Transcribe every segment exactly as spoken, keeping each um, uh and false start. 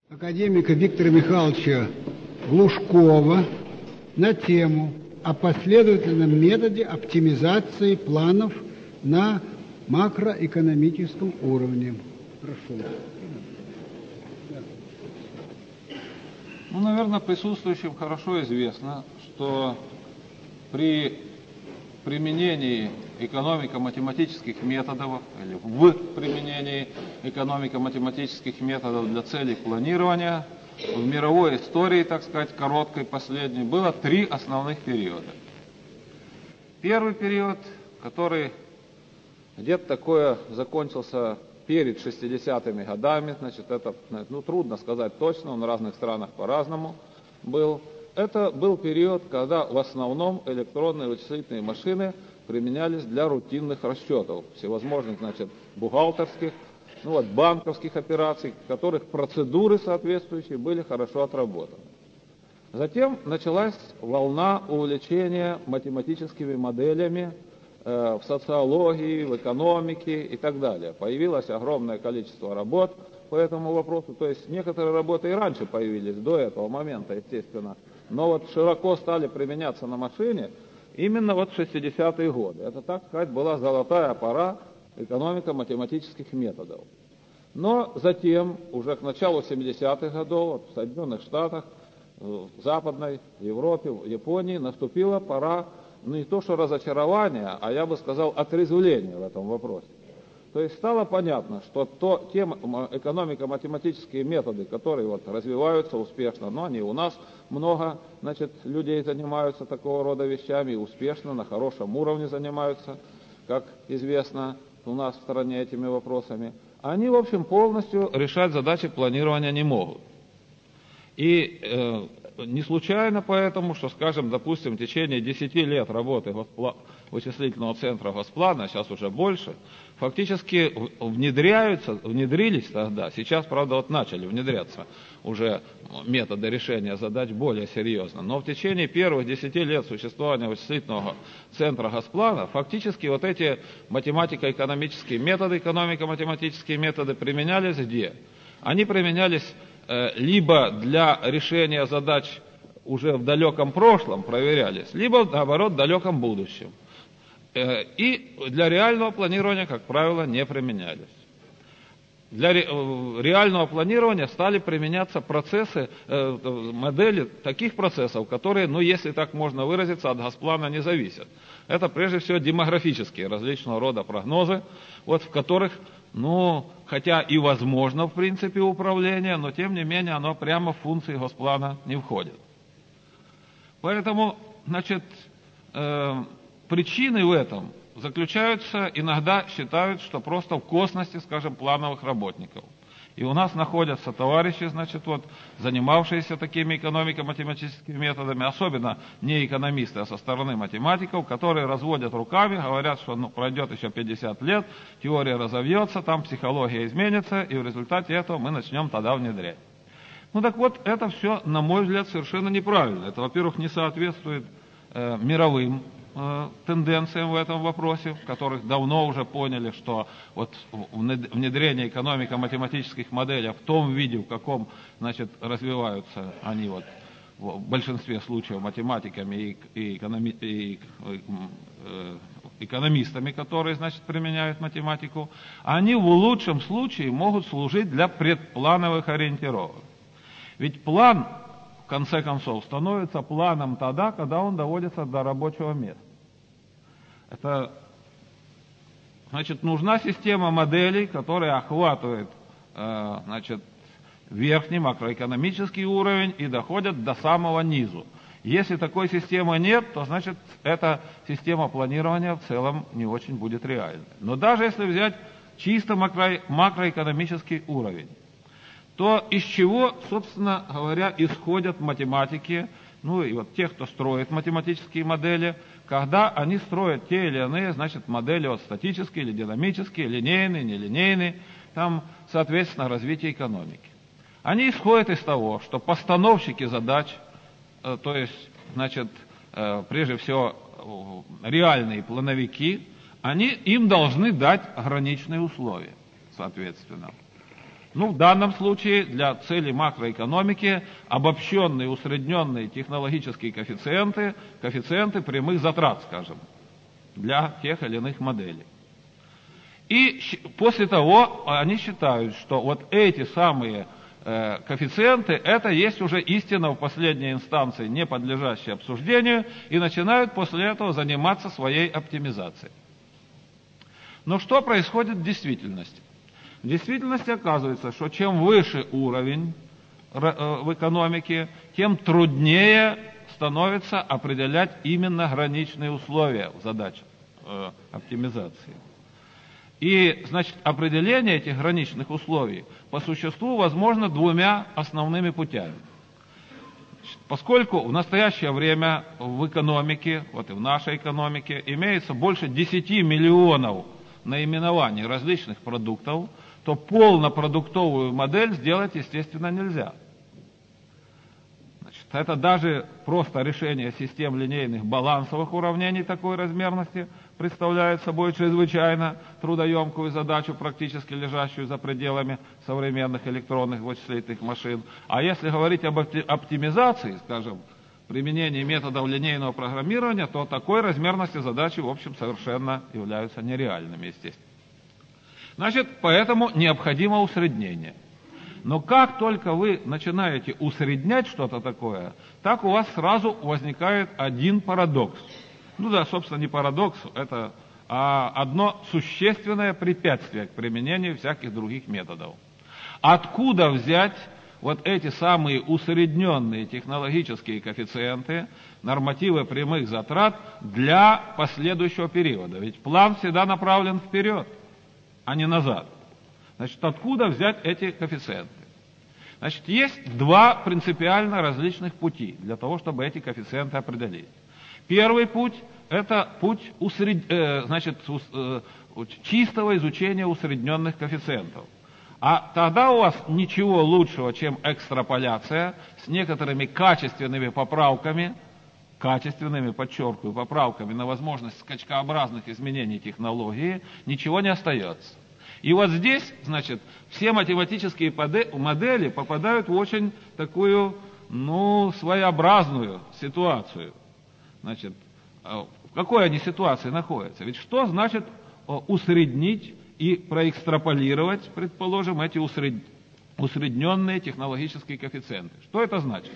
Академика Виктора Михайловича Глушкова на тему о последовательном методе оптимизации планов на макроэкономическом уровне. Прошу. Ну, наверное, присутствующим хорошо известно, что при применении экономико-математических методов или в применении экономико-математических методов для целей планирования в мировой истории, так сказать, короткой, последней, было три основных периода. Первый период, который где-то такое закончился перед шестидесятыми годами, значит, это, ну, трудно сказать точно, он в разных странах по-разному был. Это был период, когда в основном электронные вычислительные машины применялись для рутинных расчетов, всевозможных, значит, бухгалтерских, ну вот, банковских операций, в которых процедуры соответствующие были хорошо отработаны. Затем началась волна увлечения математическими моделями э, в социологии, в экономике и так далее. Появилось огромное количество работ по этому вопросу, то есть некоторые работы и раньше появились, до этого момента, естественно, но вот широко стали применяться на машине именно вот в шестидесятые годы. Это, так сказать, была золотая пора экономико-математических методов. Но затем, уже к началу семидесятых годов, вот в Соединенных Штатах, в Западной Европе, в Японии наступила пора, ну, не то что разочарования, а я бы сказал отрезвления в этом вопросе. То есть стало понятно, что то, те экономико-математические методы, которые вот развиваются успешно, но они у нас много, значит, людей занимаются такого рода вещами, и успешно, на хорошем уровне занимаются, как известно у нас в стране этими вопросами, они, в общем, полностью решать задачи планирования не могут. И э, не случайно поэтому, что, скажем, допустим, в течение десяти лет работы Госпла... вычислительного центра Госплана, а сейчас уже больше, фактически внедряются, внедрились тогда, сейчас, правда, вот начали внедряться уже методы решения задач более серьезно, но в течение первых десяти лет существования вычислительного центра Госплана фактически вот эти математико-экономические методы, экономико-математические методы применялись где? Они применялись э, либо для решения задач уже в далеком прошлом проверялись, либо, наоборот, в далеком будущем. И для реального планирования, как правило, не применялись. Для реального планирования стали применяться процессы, модели таких процессов, которые, ну, если так можно выразиться, от Госплана не зависят. Это, прежде всего, демографические различного рода прогнозы, вот, в которых, ну, хотя и возможно, в принципе, управление, но, тем не менее, оно прямо в функции Госплана не входит. Поэтому, значит, э, причины в этом заключаются, иногда считают, что просто в косности, скажем, плановых работников. И у нас находятся товарищи, значит, вот, занимавшиеся такими экономико-математическими методами, особенно не экономисты, а со стороны математиков, которые разводят руками, говорят, что, ну, пройдет еще пятьдесят лет, теория разовьется, там психология изменится, и в результате этого мы начнем тогда внедрять. Ну так вот, это все, на мой взгляд, совершенно неправильно. Это, во-первых, не соответствует э, мировым э, тенденциям в этом вопросе, в которых давно уже поняли, что вот внедрение экономико-математических моделей в том виде, в каком, значит, развиваются они вот в большинстве случаев математиками и, и, экономи, и э, экономистами, которые, значит, применяют математику, они в лучшем случае могут служить для предплановых ориентировок. Ведь план, в конце концов, становится планом тогда, когда он доводится до рабочего места. Это, значит, нужна система моделей, которая охватывает, э, значит, верхний макроэкономический уровень и доходит до самого низу. Если такой системы нет, то, значит, эта система планирования в целом не очень будет реальной. Но даже если взять чисто макро, макроэкономический уровень, то из чего, собственно говоря, исходят математики, ну и вот те, кто строит математические модели, когда они строят те или иные, значит, модели вот статические или динамические, линейные, нелинейные, там, соответственно, развитие экономики. Они исходят из того, что постановщики задач, э, то есть, значит, э, прежде всего, э, реальные плановики, они, им должны дать ограниченные условия, соответственно. Ну, в данном случае для целей макроэкономики обобщенные, усредненные технологические коэффициенты, коэффициенты прямых затрат, скажем, для тех или иных моделей. И после того они считают, что вот эти самые э, коэффициенты, это есть уже истина в последней инстанции, не подлежащая обсуждению, и начинают после этого заниматься своей оптимизацией. Но что происходит в действительности? В действительности оказывается, что чем выше уровень в экономике, тем труднее становится определять именно граничные условия задач э, оптимизации. И, значит, определение этих граничных условий по существу возможно двумя основными путями. Поскольку в настоящее время в экономике, вот и в нашей экономике, имеется больше десяти миллионов наименований различных продуктов, то полнопродуктовую модель сделать, естественно, нельзя. Значит, это даже просто решение систем линейных балансовых уравнений такой размерности представляет собой чрезвычайно трудоемкую задачу, практически лежащую за пределами современных электронных вычислительных машин. А если говорить об оптимизации, скажем, применении методов линейного программирования, то такой размерности задачи, в общем, совершенно являются нереальными, естественно. Значит, поэтому необходимо усреднение. Но как только вы начинаете усреднять что-то такое, так у вас сразу возникает один парадокс. Ну да, собственно, не парадокс, это а одно существенное препятствие к применению всяких других методов. Откуда взять вот эти самые усредненные технологические коэффициенты, нормативы прямых затрат для последующего периода? Ведь план всегда направлен вперед, а не назад. Значит, откуда взять эти коэффициенты? Значит, есть два принципиально различных пути для того, чтобы эти коэффициенты определить. Первый путь – это путь усред... э, значит, э, чистого изучения усредненных коэффициентов. А тогда у вас ничего лучшего, чем экстраполяция с некоторыми качественными поправками, качественными, подчеркиваю, поправками на возможность скачкообразных изменений технологии, ничего не остается. И вот здесь, значит, все математические модели попадают в очень такую, ну, своеобразную ситуацию. Значит, в какой они ситуации находятся? Ведь что значит усреднить и проэкстраполировать, предположим, эти усред... усредненные технологические коэффициенты? Что это значит?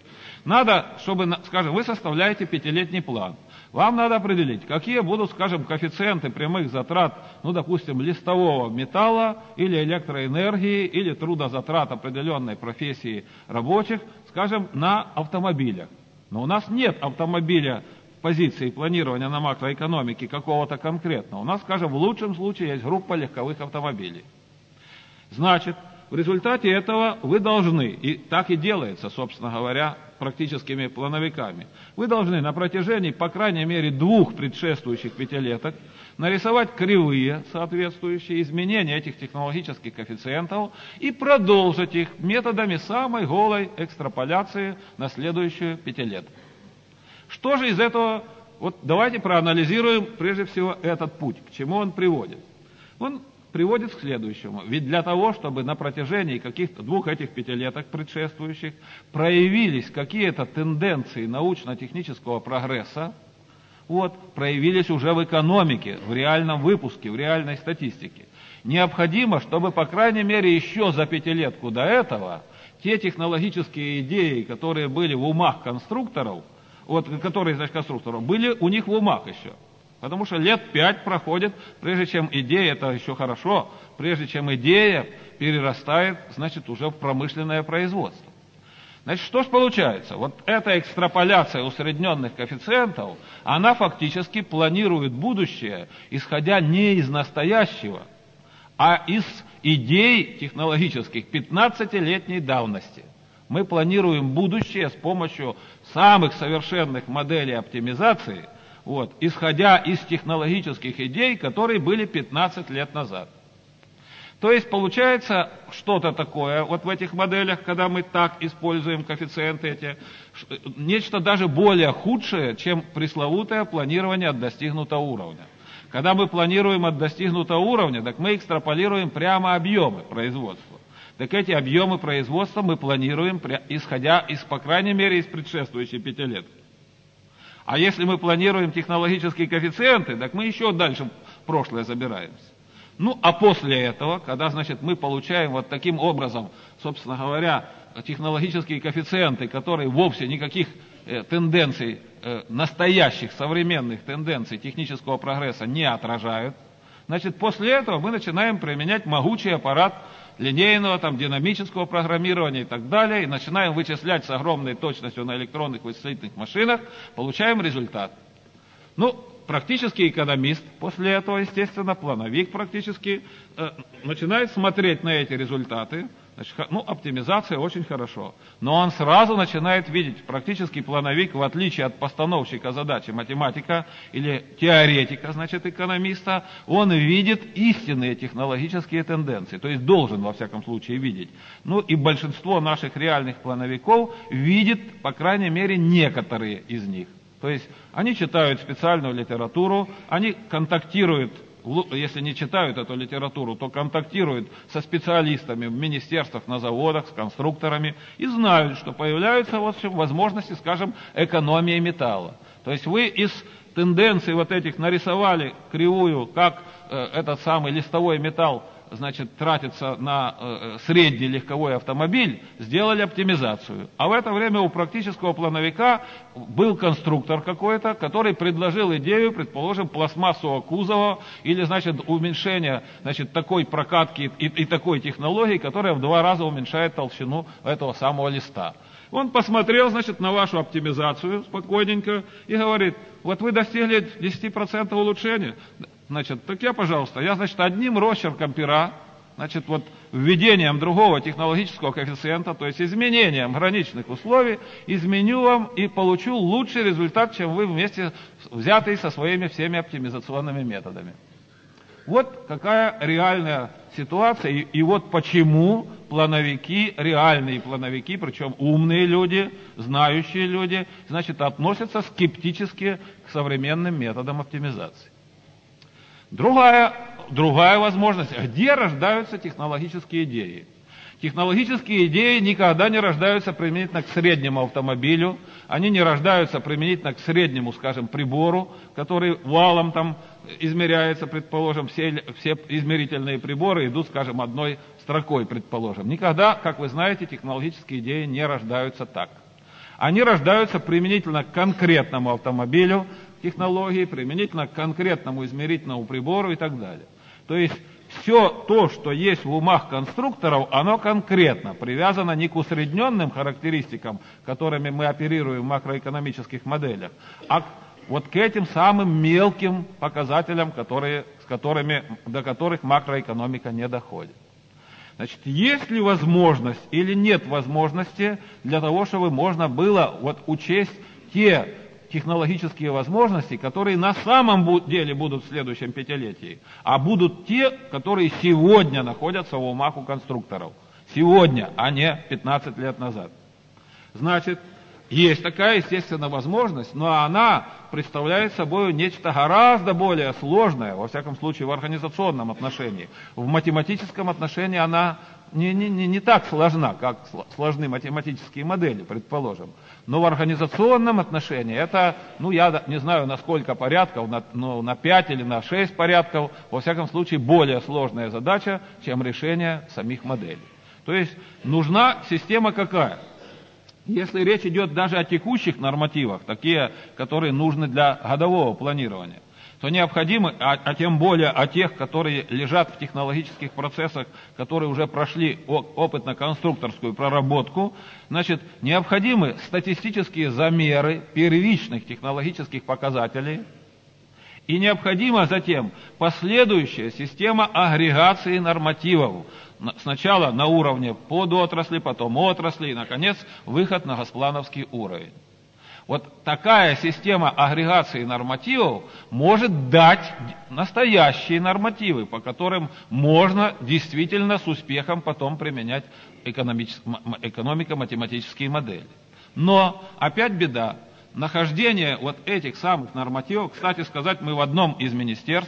Надо, чтобы, скажем, вы составляете пятилетний план. Вам надо определить, какие будут, скажем, коэффициенты прямых затрат, ну, допустим, листового металла, или электроэнергии, или трудозатрат определенной профессии рабочих, скажем, на автомобилях. Но у нас нет автомобиля в позиции планирования на макроэкономике какого-то конкретного. У нас, скажем, в лучшем случае есть группа легковых автомобилей. Значит, в результате этого вы должны, и так и делается, собственно говоря, практическими плановиками, вы должны на протяжении, по крайней мере, двух предшествующих пятилеток нарисовать кривые, соответствующие изменения этих технологических коэффициентов, и продолжить их методами самой голой экстраполяции на следующую пятилетку. Что же из этого, вот давайте проанализируем прежде всего этот путь, к чему он приводит. Он приводит к следующему. Ведь для того, чтобы на протяжении каких-то двух этих пятилеток предшествующих проявились какие-то тенденции научно-технического прогресса, вот, проявились уже в экономике, в реальном выпуске, в реальной статистике. Необходимо, чтобы, по крайней мере, еще за пятилетку до этого те технологические идеи, которые были в умах конструкторов, вот, которые, значит, конструкторов, были у них в умах еще. Потому что лет пять проходит, прежде чем идея, это еще хорошо, прежде чем идея перерастает, значит, уже в промышленное производство. Значит, что же получается? Вот эта экстраполяция усредненных коэффициентов, она фактически планирует будущее, исходя не из настоящего, а из идей технологических пятнадцатилетней давности. Мы планируем будущее с помощью самых совершенных моделей оптимизации, вот, исходя из технологических идей, которые были пятнадцать лет назад. То есть получается что-то такое вот в этих моделях, когда мы так используем коэффициенты эти, нечто даже более худшее, чем пресловутое планирование от достигнутого уровня. Когда мы планируем от достигнутого уровня, так мы экстраполируем прямо объемы производства. так эти объемы производства мы планируем, исходя из, по крайней мере, из предшествующей пятилетки. А если мы планируем технологические коэффициенты, так мы еще дальше в прошлое забираемся. Ну, а после этого, когда, значит, мы получаем вот таким образом, собственно говоря, технологические коэффициенты, которые вовсе никаких э, тенденций, э, настоящих современных тенденций технического прогресса не отражают, значит, после этого мы начинаем применять могучий аппарат линейного, там, динамического программирования и так далее, и начинаем вычислять с огромной точностью на электронных вычислительных машинах, получаем результат. Ну, практический экономист после этого, естественно, плановик практически, э, начинает смотреть на эти результаты. Значит, ну, оптимизация очень хорошо. Но он сразу начинает видеть, практически плановик, в отличие от постановщика задачи математика или теоретика, значит, экономиста, он видит истинные технологические тенденции. То есть должен, во всяком случае, видеть. Ну, и большинство наших реальных плановиков видит, по крайней мере, некоторые из них. То есть они читают специальную литературу, они контактируют, если не читают эту литературу, то контактируют со специалистами в министерствах, на заводах, с конструкторами и знают, что появляются вот возможности, скажем, экономии металла. То есть вы из тенденций вот этих нарисовали кривую, как э, этот самый листовой металл, значит, тратится на э, средний легковой автомобиль, сделали оптимизацию. А в это время у практического плановика был конструктор какой-то, который предложил идею, предположим, пластмассового кузова или, значит, уменьшения, значит, такой прокатки и, и такой технологии, которая в два раза уменьшает толщину этого самого листа. Он посмотрел, значит, на вашу оптимизацию спокойненько и говорит: вот вы достигли десять процентов улучшения. Значит, так я, пожалуйста, я, значит, одним росчерком пера, значит, вот введением другого технологического коэффициента, то есть изменением граничных условий, изменю вам и получу лучший результат, чем вы вместе взятые со своими всеми оптимизационными методами. Вот какая реальная ситуация, и, и вот почему плановики, реальные плановики, причем умные люди, знающие люди, значит, относятся скептически к современным методам оптимизации. Другая, другая возможность. Где рождаются технологические идеи? Технологические идеи никогда не рождаются применительно к среднему автомобилю, они не рождаются применительно к среднему, скажем, прибору, который валом там измеряется, предположим, все, все измерительные приборы идут, скажем, одной строкой, предположим. Никогда, как вы знаете, технологические идеи не рождаются так. Они рождаются применительно к конкретному автомобилю, технологии, применительно к конкретному измерительному прибору и так далее. То есть все то, что есть в умах конструкторов, оно конкретно привязано не к усредненным характеристикам, которыми мы оперируем в макроэкономических моделях, а к, вот к этим самым мелким показателям, которые, с которыми, до которых макроэкономика не доходит. Значит, есть ли возможность или нет возможности для того, чтобы можно было вот учесть те технологические возможности, которые на самом деле будут в следующем пятилетии, а будут те, которые сегодня находятся в умах у конструкторов. Сегодня, а не пятнадцать лет назад. Значит, есть такая, естественно, возможность, но она представляет собой нечто гораздо более сложное, во всяком случае, в организационном отношении. В математическом отношении она не, не, не, не так сложна, как сложны математические модели, предположим. Но в организационном отношении это, ну, я не знаю, на сколько порядков, на, ну, на пять или на шесть порядков, во всяком случае, более сложная задача, чем решение самих моделей. То есть а система какая? Если речь идет даже о текущих нормативах, такие, которые нужны для годового планирования, то необходимо, а, а тем более о тех, которые лежат в технологических процессах, которые уже прошли опытно-конструкторскую проработку, значит, необходимы статистические замеры первичных технологических показателей, и необходима затем последующая система агрегации нормативов. Сначала на уровне подотрасли, потом отрасли, и, наконец, выход на госплановский уровень. Вот такая система агрегации нормативов может дать настоящие нормативы, по которым можно действительно с успехом потом применять экономико-математические модели. Но, опять беда. Нахождение вот этих самых нормативов, кстати сказать, мы в одном из министерств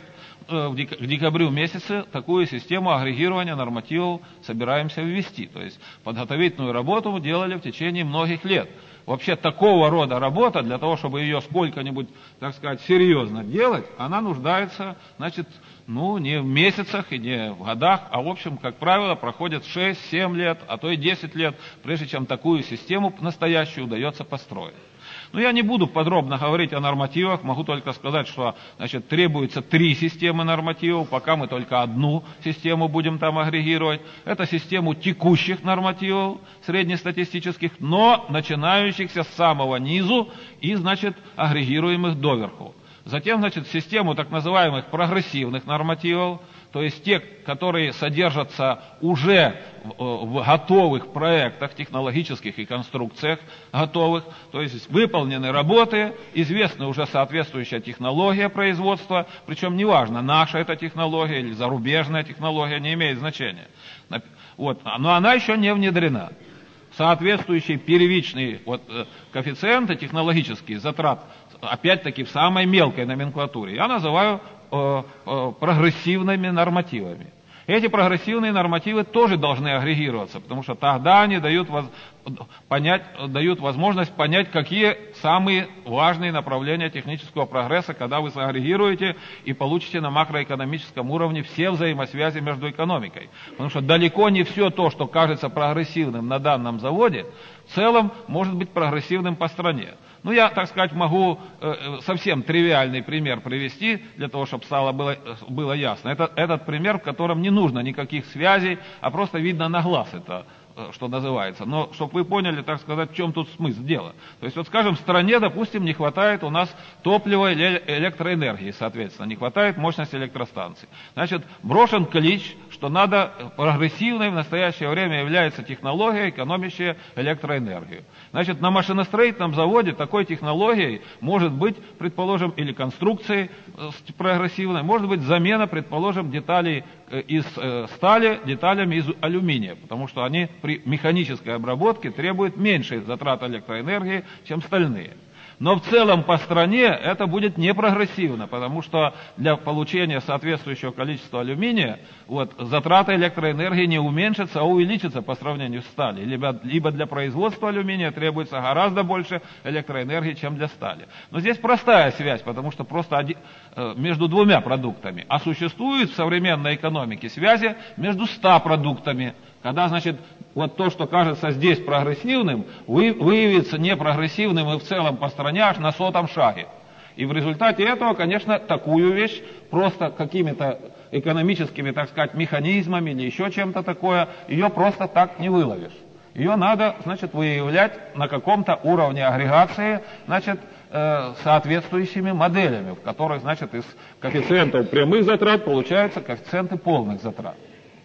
к декабрю месяце такую систему агрегирования нормативов собираемся ввести. То есть подготовительную работу мы делали в течение многих лет. Вообще такого рода работа, для того, чтобы ее сколько-нибудь, так сказать, серьезно делать, она нуждается, значит, ну, не в месяцах и не в годах, а, в общем, как правило, проходит шесть-семь лет, а то и десять лет, прежде чем такую систему настоящую удается построить. Но я не буду подробно говорить о нормативах, могу только сказать, что, значит, требуется три системы нормативов, пока мы только одну систему будем там агрегировать. Это систему текущих нормативов, среднестатистических, но начинающихся с самого низу и, значит, агрегируемых доверху. Затем, значит, систему так называемых прогрессивных нормативов, то есть те, которые содержатся уже в готовых проектах, технологических и конструкциях готовых, то есть выполнены работы, известна уже соответствующая технология производства, причем неважно, наша это технология или зарубежная технология, не имеет значения. Вот, но она еще не внедрена. Соответствующие первичные вот, коэффициенты технологические затрат, опять-таки в самой мелкой номенклатуре, я называю э, э, прогрессивными нормативами. Эти прогрессивные нормативы тоже должны агрегироваться, потому что тогда они дают, воз, понять, дают возможность понять, какие самые важные направления технического прогресса, когда вы сагрегируете и получите на макроэкономическом уровне все взаимосвязи между экономикой. Потому что далеко не все то, что кажется прогрессивным на данном заводе, в целом может быть прогрессивным по стране. Ну, я, так сказать, могу э, совсем тривиальный пример привести, для того, чтобы стало было, было ясно. Это, этот пример, в котором не нужно никаких связей, а просто видно на глаз это, э, что называется. Но, чтобы вы поняли, так сказать, в чем тут смысл дела. То есть, вот, скажем, в стране, допустим, не хватает у нас топлива или электроэнергии, соответственно, не хватает мощности электростанций. Значит, брошен клич, что надо, прогрессивной в настоящее время является технология, экономящая электроэнергию. Значит, на машиностроительном заводе такой технологией может быть, предположим, или конструкцией прогрессивной, может быть замена, предположим, деталей из стали деталями из алюминия, потому что они при механической обработке требуют меньшей затрат электроэнергии, чем стальные. Но в целом по стране это будет не прогрессивно, потому что для получения соответствующего количества алюминия вот, затраты электроэнергии не уменьшатся, а увеличатся по сравнению с сталью. Либо, либо для производства алюминия требуется гораздо больше электроэнергии, чем для стали. Но здесь простая связь, потому что просто один, э, между двумя продуктами. А существует в современной экономике связи между ста продуктами. Когда, значит, вот то, что кажется здесь прогрессивным, выявится непрогрессивным и в целом по стране аж на сотом шаге. И в результате этого, конечно, такую вещь просто какими-то экономическими, так сказать, механизмами или еще чем-то такое, ее просто так не выловишь. Ее надо, значит, выявлять на каком-то уровне агрегации, значит, э, соответствующими моделями, в которых, значит, из коэффициентов прямых затрат получаются коэффициенты полных затрат.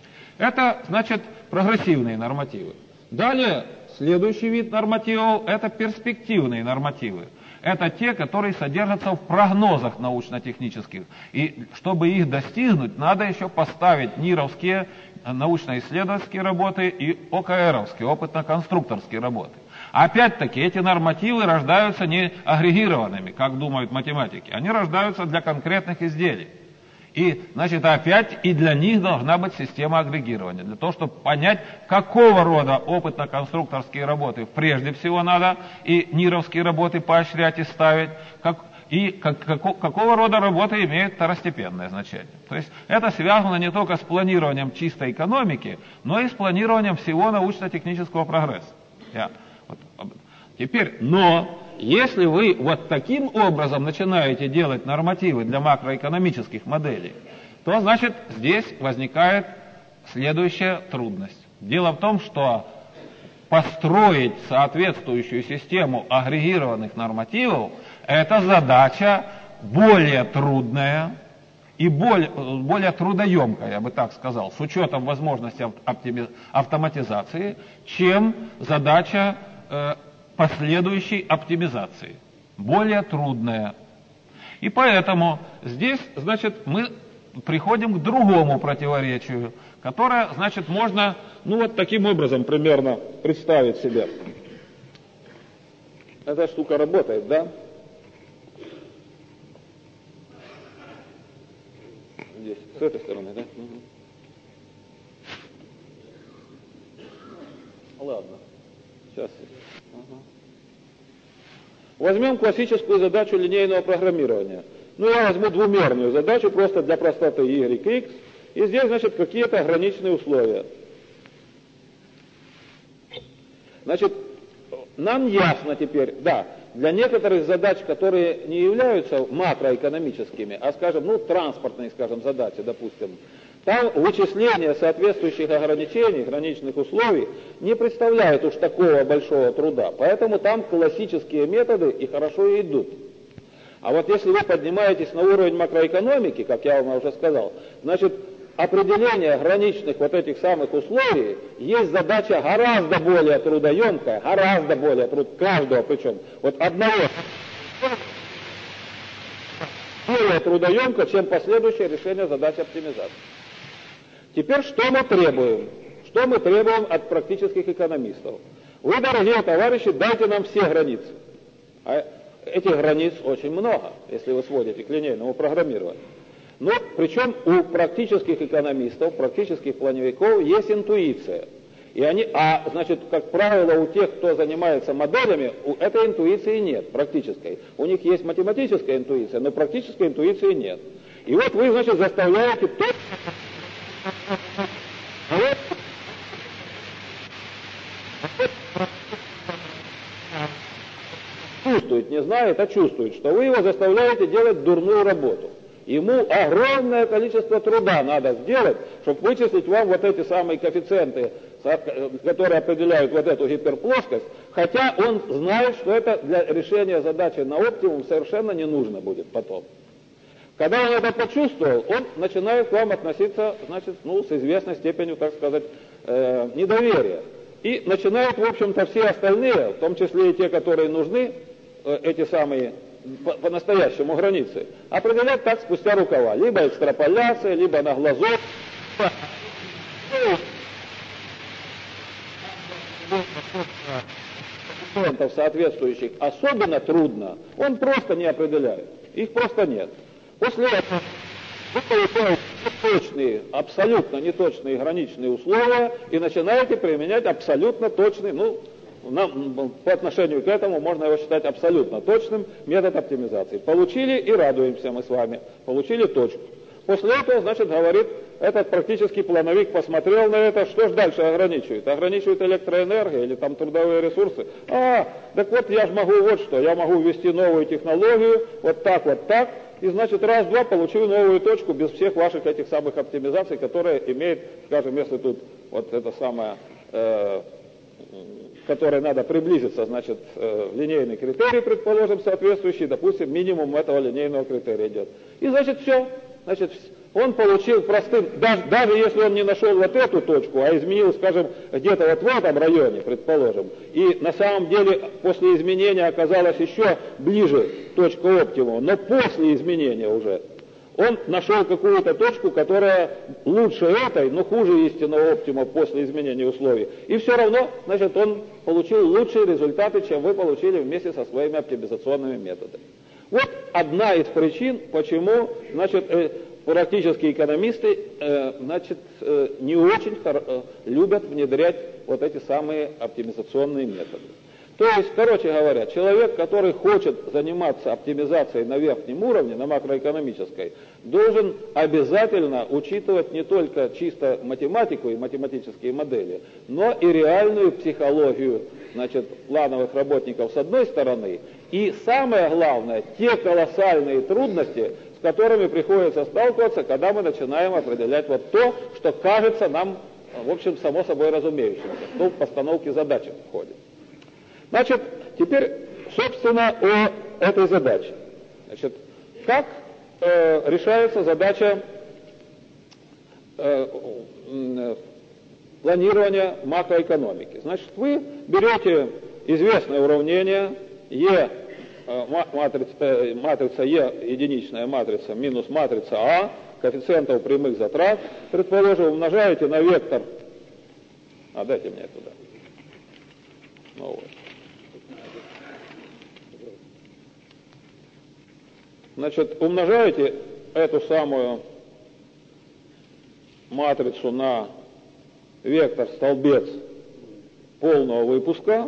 Это, значит, прогрессивные нормативы. Далее, следующий вид нормативов – это перспективные нормативы. Это те, которые содержатся в прогнозах научно-технических. И чтобы их достигнуть, надо еще поставить НИРовские научно-исследовательские работы и ОКРовские, опытно-конструкторские работы. Опять-таки, эти нормативы рождаются не агрегированными, как думают математики. Они рождаются для конкретных изделий. И, значит, опять и для них должна быть система агрегирования. Для того, чтобы понять, какого рода опытно-конструкторские работы прежде всего надо и НИРовские работы поощрять и ставить, как, и как, как, какого рода работы имеют второстепенное значение. То есть это связано не только с планированием чистой экономики, но и с планированием всего научно-технического прогресса. Я, вот, теперь, но... Если вы вот таким образом начинаете делать нормативы для макроэкономических моделей, то, значит, здесь возникает следующая трудность. Дело в том, что построить соответствующую систему агрегированных нормативов – это задача более трудная и более, более трудоемкая, я бы так сказал, с учетом возможности автоматизации, чем задача э, последующей оптимизации, более трудная. И поэтому здесь, значит, мы приходим к другому противоречию, которое, значит, можно, ну вот таким образом примерно представить себе. Эта штука работает, да? с этой стороны, да? Угу. Ладно. Сейчас. Угу. Возьмем классическую задачу линейного программирования. Ну, я возьму двумерную задачу просто для простоты y и x. И здесь, значит, какие-то ограниченные условия. Значит, нам ясно теперь, да, для некоторых задач, которые не являются макроэкономическими, а, скажем, ну, транспортные, скажем, задачи, допустим, там вычисление соответствующих ограничений, граничных условий не представляет уж такого большого труда. Поэтому там классические методы и хорошо идут. А вот если вы поднимаетесь на уровень макроэкономики, как я вам уже сказал, значит, определение граничных вот этих самых условий есть задача гораздо более трудоемкая, гораздо более труд, каждого причем, вот одного более трудоемко, чем последующее решение задачи оптимизации. Теперь что мы требуем? Что мы требуем от практических экономистов? Вы, дорогие товарищи, дайте нам все границы. А этих границ очень много, если вы сводите к линейному программированию. Но причем у практических экономистов, практических плановиков есть интуиция. И они, а значит, как правило, у тех, кто занимается моделями, у этой интуиции нет, практической. У них есть математическая интуиция, но практической интуиции нет. И вот вы, значит, заставляете точно... Чувствует, не знает, а чувствует, что вы его заставляете делать дурную работу. Ему огромное количество труда надо сделать, чтобы вычислить вам вот эти самые коэффициенты, которые определяют вот эту гиперплоскость, хотя он знает, что это для решения задачи на оптимум совершенно не нужно будет потом. Когда он это почувствовал, он начинает к вам относиться, значит, ну, с известной степенью, так сказать, э, недоверия. И начинают, в общем-то, все остальные, в том числе и те, которые нужны, э, эти самые по- по-настоящему границы, определять так спустя рукава. Либо экстраполяция, либо на глазок. Соответствующих особенно трудно, он просто не определяет. Их просто нет. После этого вы получаете неточные, абсолютно неточные граничные условия и начинаете применять абсолютно точный, ну, нам, по отношению к этому можно его считать абсолютно точным метод оптимизации. Получили и радуемся мы с вами. Получили точку. После этого, значит, говорит, этот практический плановик посмотрел на это, что же дальше ограничивает? Ограничивает электроэнергия или там трудовые ресурсы? А, так вот я же могу вот что, я могу ввести новую технологию, вот так, вот так, и значит раз-два получу новую точку без всех ваших этих самых оптимизаций, которые имеют, скажем, если тут вот это самое, э, которой надо приблизиться, значит, э, линейный критерий, предположим, соответствующий, допустим, минимум этого линейного критерия идет. И значит все. Значит, он получил простым, даже, даже если он не нашел вот эту точку, а изменил, скажем, где-то вот в этом районе, предположим, и на самом деле после изменения оказалась еще ближе точка оптимума, но после изменения уже он нашел какую-то точку, которая лучше этой, но хуже истинного оптима после изменения условий. И все равно, значит, он получил лучшие результаты, чем вы получили вместе со своими оптимизационными методами. Вот одна из причин, почему, значит, э, практические экономисты, э, значит, э, не очень э, любят внедрять вот эти самые оптимизационные методы. То есть, короче говоря, человек, который хочет заниматься оптимизацией на верхнем уровне, на макроэкономической, должен обязательно учитывать не только чисто математику и математические модели, но и реальную психологию, значит, плановых работников с одной стороны, и самое главное, те колоссальные трудности, с которыми приходится сталкиваться, когда мы начинаем определять вот то, что кажется нам, в общем, само собой разумеющимся, что в постановке задачи входит. Значит, теперь, собственно, о этой задаче. Значит, как э, решается задача э, э, планирования макроэкономики? Значит, вы берете известное уравнение Е, э, матрица, э, матрица Е, единичная матрица, минус матрица А, коэффициентов прямых затрат, предположим, умножаете на вектор, а дайте мне туда, ну вот. Значит, умножаете эту самую матрицу на вектор столбец полного выпуска,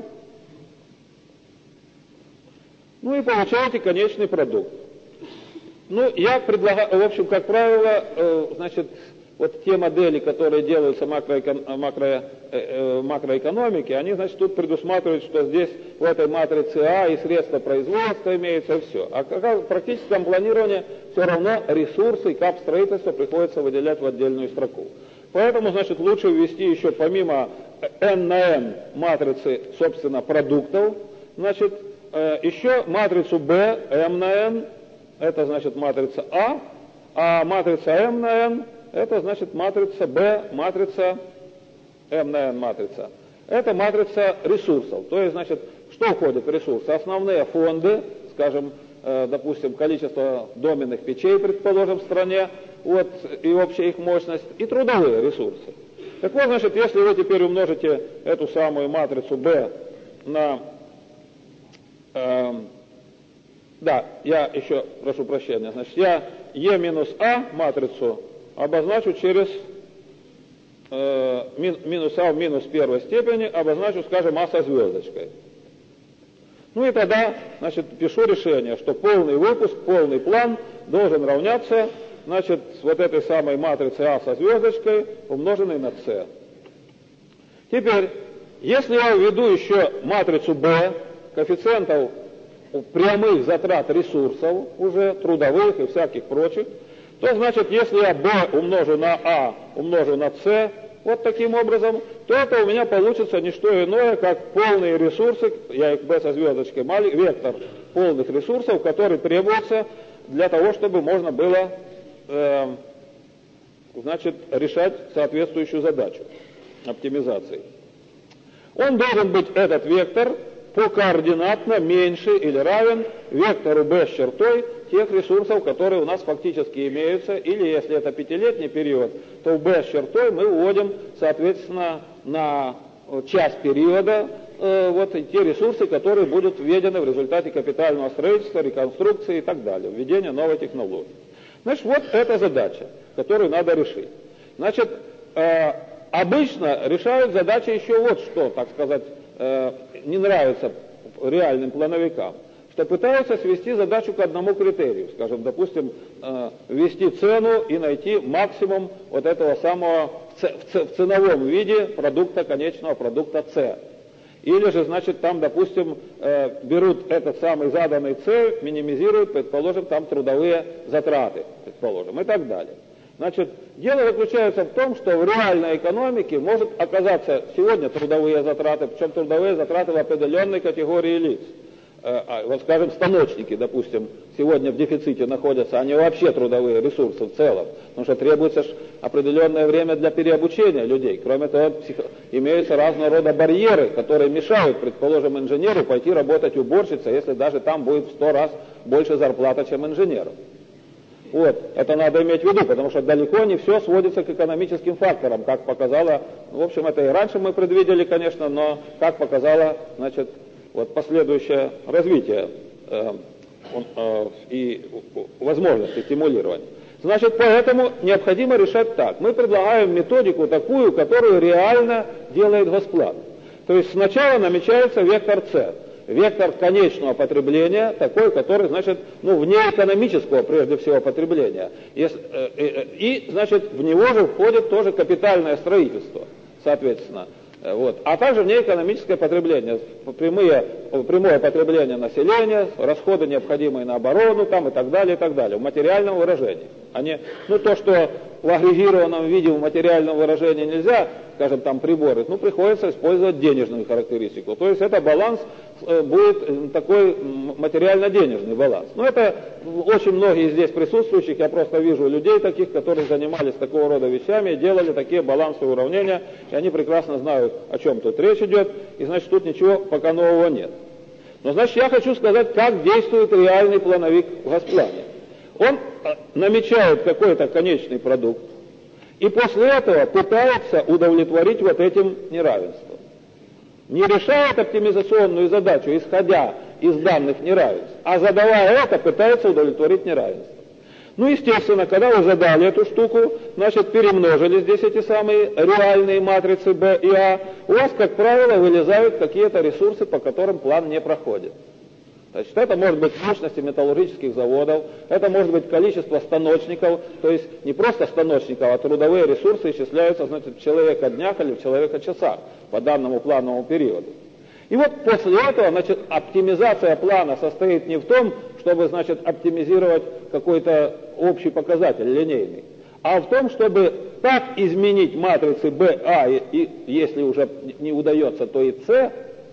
ну и получаете конечный продукт. Ну, я предлагаю, в общем, как правило, э, значит, вот те модели, которые делаются макроэкон, макро, э, макроэкономики, они, значит, тут предусматривают, что здесь в этой матрице А и средства производства имеются, и все. А в практическом планировании все равно ресурсы и капстроительство приходится выделять в отдельную строку. Поэтому, значит, лучше ввести еще помимо N на N матрицы, собственно, продуктов, значит, э, еще матрицу B, M на N, это значит матрица А, а матрица M на N, это значит матрица B, матрица M на N матрица. Это матрица ресурсов. То есть, значит, что входит в ресурсы? Основные фонды, скажем, э, допустим, количество доменных печей, предположим, в стране, вот, и общая их мощность, и трудовые ресурсы. Так вот, значит, если вы теперь умножите эту самую матрицу B на... Э, да, я еще прошу прощения, значит, я E минус А матрицу обозначу через э, мин, минус А в минус первой степени, обозначу, скажем, А со звездочкой. Ну и тогда, значит, пишу решение, что полный выпуск, полный план должен равняться, значит, вот этой самой матрице А со звездочкой, умноженной на С. Теперь, если я введу еще матрицу B, коэффициентов прямых затрат ресурсов, уже трудовых и всяких прочих, то, значит, если я B умножу на А, умножу на С, вот таким образом, то это у меня получится не что иное, как полные ресурсы, я их B со звездочкой, вектор полных ресурсов, который требуется для того, чтобы можно было, э, значит, решать соответствующую задачу оптимизации. Он должен быть, этот вектор, покоординатно меньше или равен вектору B с чертой тех ресурсов, которые у нас фактически имеются, или если это пятилетний период, то в B с чертой мы вводим, соответственно, на часть периода э, вот те ресурсы, которые будут введены в результате капитального строительства, реконструкции и так далее, введения новой технологии. Значит, вот эта задача, которую надо решить. Значит, э, обычно решают задачи еще вот что, так сказать, не нравится реальным плановикам, что пытаются свести задачу к одному критерию, скажем, допустим, ввести цену и найти максимум вот этого самого в ценовом виде продукта, конечного продукта С. Или же, значит, там, допустим, берут этот самый заданный С, минимизируют, предположим, там трудовые затраты, предположим, и так далее. Значит, дело заключается в том, что в реальной экономике может оказаться сегодня трудовые затраты, причем трудовые затраты в определенной категории лиц. Э, вот, скажем, станочники, допустим, сегодня в дефиците находятся, они вообще трудовые ресурсы в целом, потому что требуется определенное время для переобучения людей. Кроме того, психо... имеются разного рода барьеры, которые мешают, предположим, инженеру пойти работать уборщицей, если даже там будет в сто раз больше зарплата, чем инженеру. Вот, это надо иметь в виду, потому что далеко не все сводится к экономическим факторам, как показало, в общем, это и раньше мы предвидели, конечно, но как показало, значит, вот последующее развитие э, э, и возможности стимулирования. Значит, поэтому необходимо решать так. Мы предлагаем методику такую, которую реально делает Госплан. То есть сначала намечается вектор С. Вектор конечного потребления, такой, который, значит, ну, вне экономического, прежде всего, потребления. Если, э, э, и, значит, в него же входит тоже капитальное строительство, соответственно. Э, вот. А также внеэкономическое потребление, прямые, прямое потребление населения, расходы, необходимые на оборону, там, и так далее, и так далее, в материальном выражении. Они, ну, то, что в агрегированном виде в материальном выражении нельзя, скажем, там приборы, ну, приходится использовать денежную характеристику. То есть это баланс будет такой материально-денежный баланс. Но это очень многие здесь присутствующих, я просто вижу людей таких, которые занимались такого рода вещами, делали такие балансы уравнения, и они прекрасно знают, о чем тут речь идет, и значит тут ничего пока нового нет. Но значит я хочу сказать, как действует реальный плановик в Госплане. Он намечает какой-то конечный продукт, и после этого пытается удовлетворить вот этим неравенством. Не решает оптимизационную задачу, исходя из данных неравенств, а задавая это, пытается удовлетворить неравенство. Ну, естественно, когда вы задали эту штуку, значит, перемножили здесь эти самые реальные матрицы B и A, у вас, как правило, вылезают какие-то ресурсы, по которым план не проходит. Значит, это может быть мощности металлургических заводов, это может быть количество станочников, то есть не просто станочников, а трудовые ресурсы исчисляются, значит, в человека-днях или в человека-часах по данному плановому периоду. И вот после этого, значит, оптимизация плана состоит не в том, чтобы, значит, оптимизировать какой-то общий показатель линейный, а в том, чтобы так изменить матрицы B, A, и, и если уже не удается, то и C,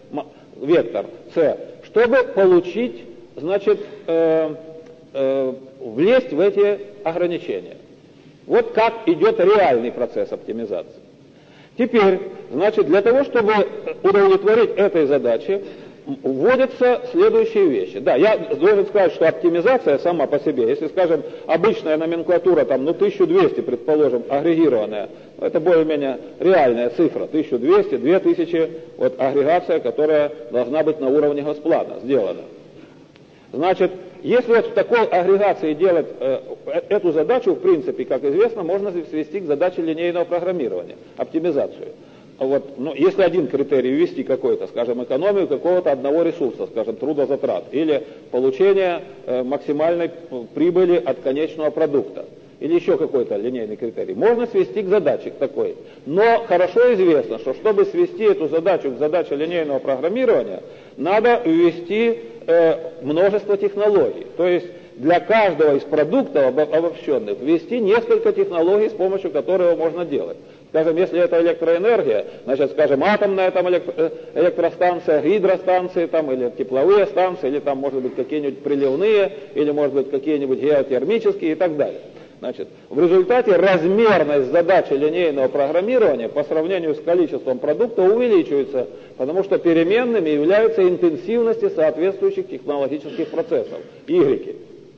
вектор C, чтобы получить, значит, э, э, влезть в эти ограничения. Вот как идет реальный процесс оптимизации. Теперь, значит, для того, чтобы удовлетворить этой задаче, вводятся следующие вещи. Да, я должен сказать, что оптимизация сама по себе, если, скажем, обычная номенклатура, там, ну, тысяча двести, предположим, агрегированная, это более-менее реальная цифра, тысяча двести, две тысячи, вот агрегация, которая должна быть на уровне госплана сделана. Значит, если вот в такой агрегации делать э, эту задачу, в принципе, как известно, можно свести к задаче линейного программирования, оптимизацию. Вот, ну, если один критерий ввести какой-то, скажем, экономию какого-то одного ресурса, скажем, трудозатрат, или получение э, максимальной прибыли от конечного продукта, или еще какой-то линейный критерий, можно свести к задаче к такой. Но хорошо известно, что чтобы свести эту задачу к задаче линейного программирования, надо ввести э, множество технологий. То есть для каждого из продуктов обобщенных ввести несколько технологий, с помощью которых можно делать. Скажем, если это электроэнергия, значит, скажем, атомная там электро, электростанция, гидростанции там, или тепловые станции, или там, может быть, какие-нибудь приливные, или, может быть, какие-нибудь геотермические и так далее. Значит, в результате размерность задачи линейного программирования по сравнению с количеством продукта увеличивается, потому что переменными являются интенсивности соответствующих технологических процессов, Y.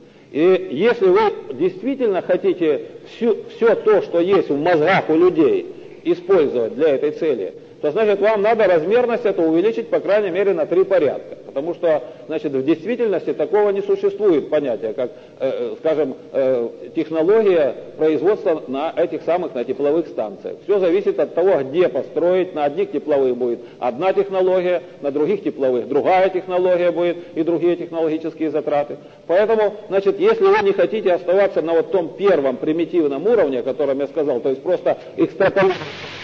И если вы действительно хотите всю, все то, что есть в мозгах у людей, использовать для этой цели, то, значит, вам надо размерность эту увеличить, по крайней мере, на три порядка. Потому что, значит, в действительности такого не существует понятия, как, э, скажем, э, технология производства на этих самых, на тепловых станциях. Все зависит от того, где построить. На одних тепловых будет одна технология, на других тепловых другая технология будет и другие технологические затраты. Поэтому, значит, если вы не хотите оставаться на вот том первом примитивном уровне, о котором я сказал, то есть просто экстраполировать,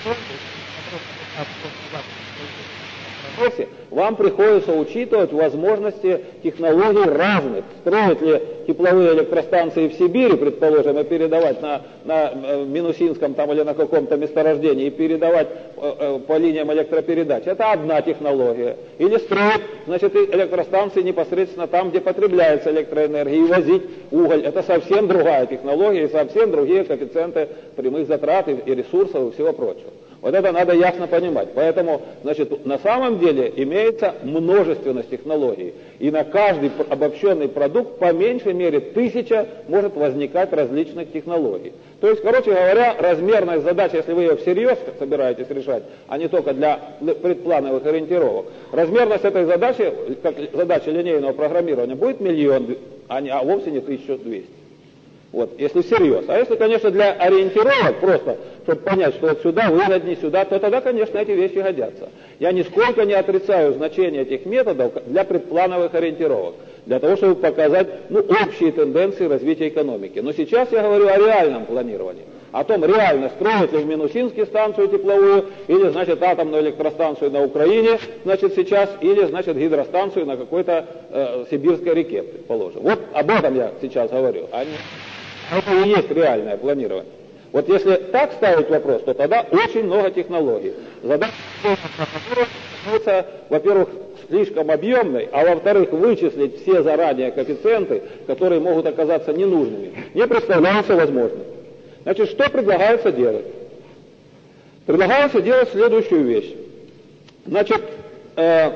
вам приходится учитывать возможности технологий разных. Строить ли тепловые электростанции в Сибири, предположим, и передавать на, на Минусинском там, или на каком-то месторождении, и передавать э, э, по линиям электропередач. Это одна технология. Или строить, значит, электростанции непосредственно там, где потребляется электроэнергия, и возить уголь. Это совсем другая технология, и совсем другие коэффициенты прямых затрат и, и ресурсов и всего прочего. Вот это надо ясно понимать. Поэтому, значит, на самом деле имеется множественность технологий. И на каждый обобщенный продукт по меньшей мере тысяча может возникать различных технологий. То есть, короче говоря, размерная задача, если вы ее всерьез собираетесь решать, а не только для предплановых ориентировок, размерность этой задачи, как задача линейного программирования, будет миллион, а, не, а вовсе не тысяча двести. Вот, если всерьез. А если, конечно, для ориентировок, просто, чтобы понять, что вот сюда выгоднее, сюда, то тогда, конечно, эти вещи годятся. Я нисколько не отрицаю значение этих методов для предплановых ориентировок, для того, чтобы показать, ну, общие тенденции развития экономики. Но сейчас я говорю о реальном планировании, о том, реально строить ли в Минусинске станцию тепловую, или, значит, атомную электростанцию на Украине, значит, сейчас, или, значит, гидростанцию на какой-то э, сибирской реке, предположим. Вот об этом я сейчас говорю, а не... Это и есть реальное планирование. Вот если так ставить вопрос, то тогда очень много технологий. Задача становится, во-первых, слишком объемной, а во-вторых, вычислить все заранее коэффициенты, которые могут оказаться ненужными, не представляется возможным. Значит, что предлагается делать? Предлагается делать следующую вещь. Значит, э,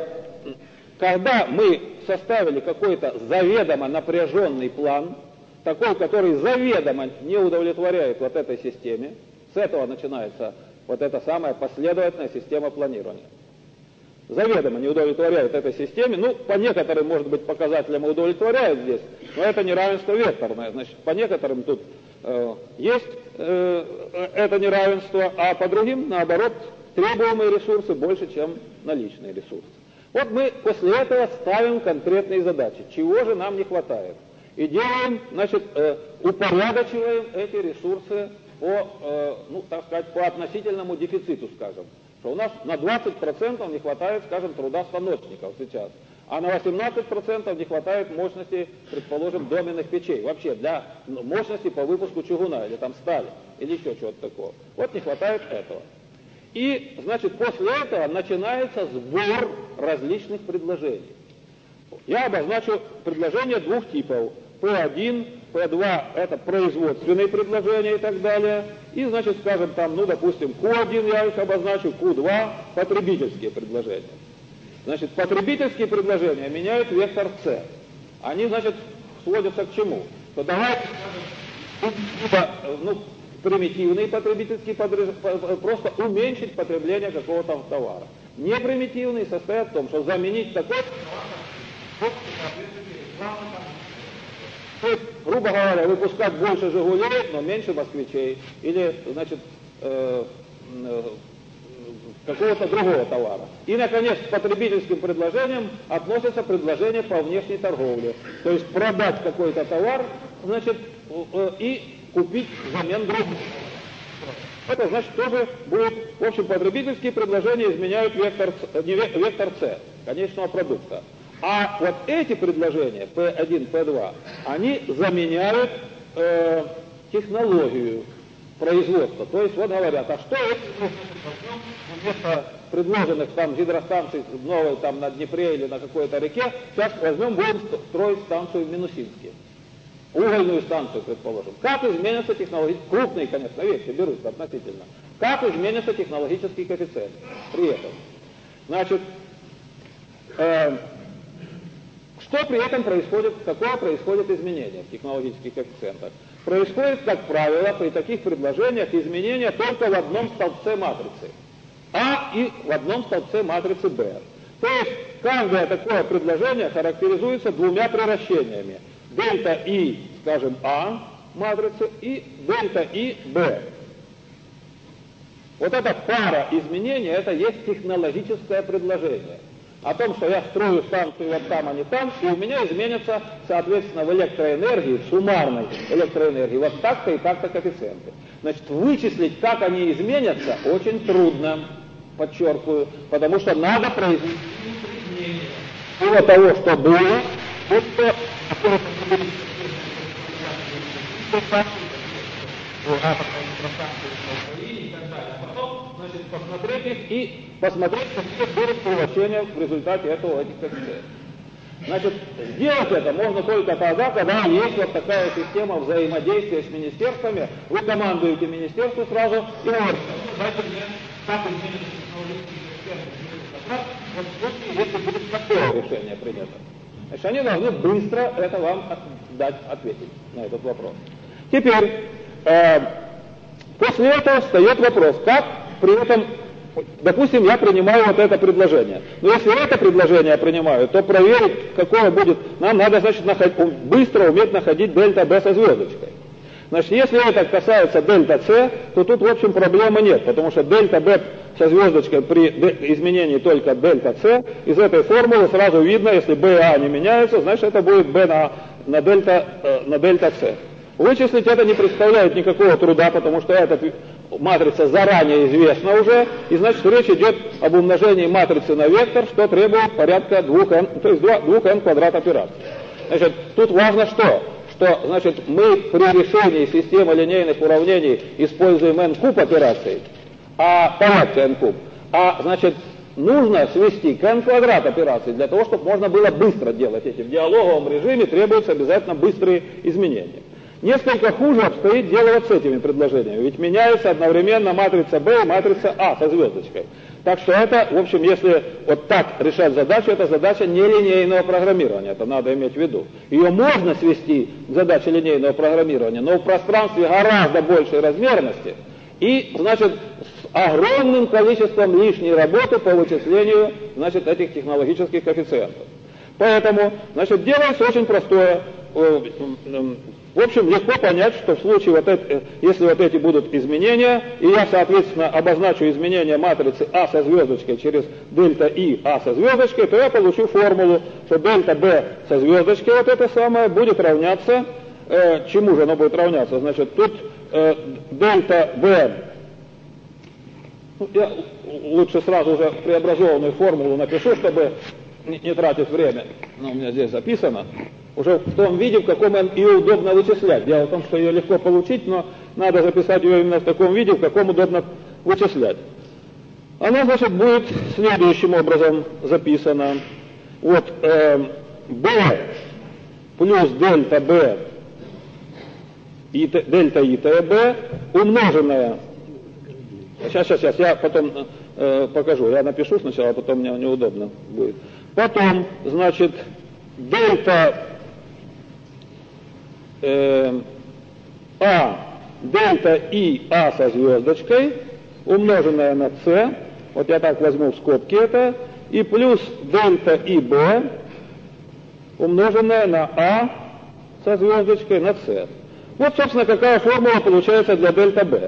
когда мы составили какой-то заведомо напряженный план, такой, который заведомо не удовлетворяет вот этой системе, с этого начинается вот эта самая последовательная система планирования. заведомо не удовлетворяют этой системе. Ну, по некоторым, может быть, показателям удовлетворяют здесь, но это неравенство векторное. Значит, по некоторым тут э, есть э, это неравенство, а по другим, наоборот, требуемые ресурсы больше, чем наличные ресурсы. Вот мы после этого ставим конкретные задачи. Чего же нам не хватает? И делаем, значит, э, упорядочиваем эти ресурсы по, э, ну, так сказать, по относительному дефициту, скажем. Что у нас на двадцать процентов не хватает, скажем, труда станочников сейчас, а на восемнадцать процентов не хватает мощности, предположим, доменных печей. Вообще для мощности по выпуску чугуна или там стали, или еще чего-то такого. Вот не хватает этого. И, значит, после этого начинается сбор различных предложений. Я обозначу предложения двух типов. Пэ один, Пэ два – это производственные предложения и так далее. И, значит, скажем там, ну, допустим, Ку один я их обозначу, Ку два – потребительские предложения. Значит, потребительские предложения меняют вектор С. Они, значит, сводятся к чему? То давайте, скажем, ну, примитивные потребительские предложения, просто уменьшить потребление какого-то товара. Непримитивные состоят в том, что заменить такой товар, то есть, грубо говоря, выпускать больше «Жигулей», но меньше «Москвичей». Или, значит, э, э, какого-то другого товара. И, наконец, к потребительским предложениям относятся предложения по внешней торговле. То есть продать какой-то товар, значит, э, и купить взамен другого. Это, значит, тоже будет, в общем, потребительские предложения изменяют вектор, вектор С, конечного продукта. А вот эти предложения, Пэ один, Пэ два, они заменяют э, технологию производства. То есть вот говорят, а что если вместо предложенных там гидростанций новой там на Днепре или на какой-то реке, сейчас возьмем, будем строить станцию в Минусинске. Угольную станцию, предположим. Как изменятся технологические, крупные, конечно, вещи берутся относительно. Как изменятся технологические коэффициенты при этом? Значит, э, что при этом происходит, какое происходит изменение в технологических коэффициентах? Происходит, как правило, при таких предложениях изменения только в одном столбце матрицы А и в одном столбце матрицы Б. То есть каждое такое предложение характеризуется двумя превращениями. Дельта И, скажем, А матрицы и дельта И, Б. Вот эта пара изменений, это есть технологическое предложение. О том, что я строю станцию вот там, а не там, и у меня изменятся, соответственно, в электроэнергии, в суммарной электроэнергии, вот так-то и так-то коэффициенты. Значит, вычислить, как они изменятся, очень трудно, подчеркиваю, потому что надо произвести изменения всего того, что было, вот что посмотреть их и посмотреть, какие будут превращения в результате этого этих коэффициентов. Значит, сделать это можно только тогда, когда есть вот такая система взаимодействия с министерствами. Вы командуете министерству сразу и говорите, дайте мне, как изменится технологический вот если будет такое решение принято. Значит, они должны быстро это вам дать, ответить на этот вопрос. Теперь, э, после этого встает вопрос, как при этом, допустим, я принимаю вот это предложение. Но если это предложение я принимаю, то проверить, какое будет, нам надо, значит, находить, быстро уметь находить дельта Б со звездочкой. Значит, если это касается дельта С, то тут, в общем, проблемы нет, потому что дельта Б со звездочкой при изменении только дельта С, из этой формулы сразу видно, если Б и А не меняются, значит, это будет Б на, на, дельта, э, на дельта С. Вычислить это не представляет никакого труда, потому что эта матрица заранее известна уже, и значит речь идет об умножении матрицы на вектор, что требует порядка двух эн, то есть двух эн квадрат операций. Значит, тут важно что? Что, значит, мы при решении системы линейных уравнений используем n куб операций, а порядка n куб, а, значит, нужно свести к n квадрат операций для того, чтобы можно было быстро делать эти. В диалоговом режиме требуются обязательно быстрые изменения. Несколько хуже обстоит дело вот с этими предложениями, ведь меняется одновременно матрица Б и матрица А со звездочкой. Так что это, в общем, если вот так решать задачу, это задача нелинейного программирования, это надо иметь в виду. Ее можно свести к задаче линейного программирования, но в пространстве гораздо большей размерности, И, значит, с огромным количеством лишней работы по вычислению, значит, этих технологических коэффициентов. Поэтому, значит, делается очень простое. В общем, легко понять, что в случае, вот это, если вот эти будут изменения, и я, соответственно, обозначу изменения матрицы А со звездочкой через дельта И А со звездочкой, то я получу формулу, что дельта Б со звездочкой, вот это самое, будет равняться, э, чему же оно будет равняться? Значит, тут э, дельта Б, ну, я лучше сразу уже преобразованную формулу напишу, чтобы не, не тратить время, но у меня здесь записано. Уже в том виде, в каком ее удобно вычислять. Дело в том, что ее легко получить, но надо записать ее именно в таком виде, в каком удобно вычислять. Она, значит, будет следующим образом записана. Вот э, B плюс дельта B и дельта И Т Б умноженная. Сейчас, сейчас, сейчас, я потом э, покажу. Я напишу сначала, а потом мне неудобно будет. Потом, значит, дельта э, А, дельта И А со звездочкой, умноженная на С, вот я так возьму в скобки это, и плюс дельта И Б, умноженная на А со звездочкой на С. Вот, собственно, какая формула получается для дельта Б.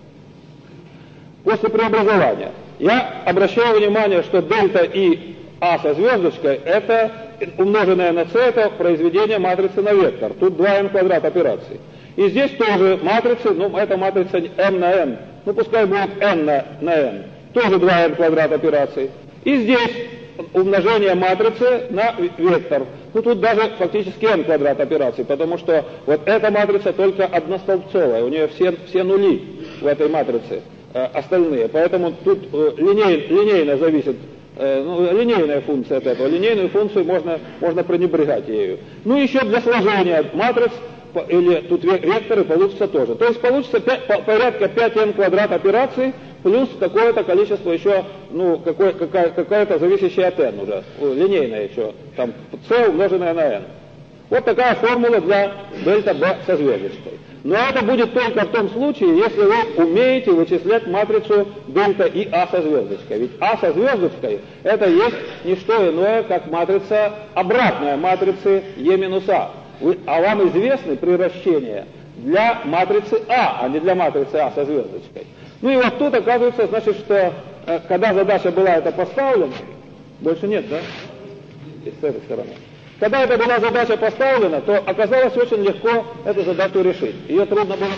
После преобразования. Я обращаю внимание, что дельта И А со звездочкой, это умноженное на С, это произведение матрицы на вектор. Тут два эн квадрат операций. И здесь тоже матрицы, ну, это матрица m на n. Ну, пускай будет n на, на n. Тоже два эн квадрат операций. И здесь умножение матрицы на вектор. Ну, тут даже фактически n квадрат операций, потому что вот эта матрица только одностолбцовая. У нее все, все нули в этой матрице. Остальные. Поэтому тут э, линей, линейно зависит, э, ну, линейная функция от этого. Линейную функцию можно, можно пренебрегать ею. Ну, еще для сложения матриц, или тут векторы получится тоже. То есть получится пять, порядка пять эн квадрат операций, плюс какое-то количество еще, ну, какое, какая, какая-то зависящая от n уже, линейная еще, там, c умноженное на n. Вот такая формула для дельта B со звездочкой. Но это будет только в том случае, если вы умеете вычислять матрицу дельта И А со звездочкой. Ведь А со звездочкой это есть не что иное, как матрица, обратная матрицы Е минус А. Вы, а вам известны приращения для матрицы А, а не для матрицы А со звездочкой. Ну и вот тут оказывается, значит, что э, когда задача была эта поставлена, больше нет, да? И с этой стороны. Когда эта была задача поставлена, то оказалось очень легко эту задачу решить. Ее трудно было